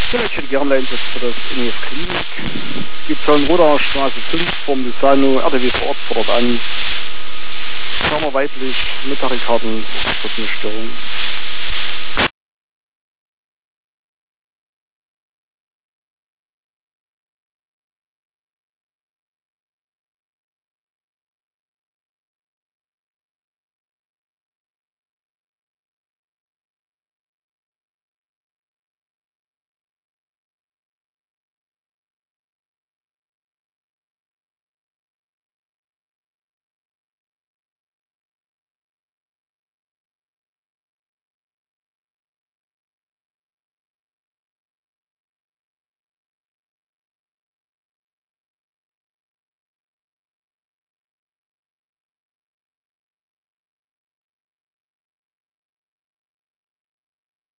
Ja, ich hätte gerne einen Einsatz für das NEF Klinik. Gibt es Rodacher Straße 5 vom Luzano, RTW vor Ort fordert an. Sagen wir weiblich, Mittagkarten, das ist eine Störung.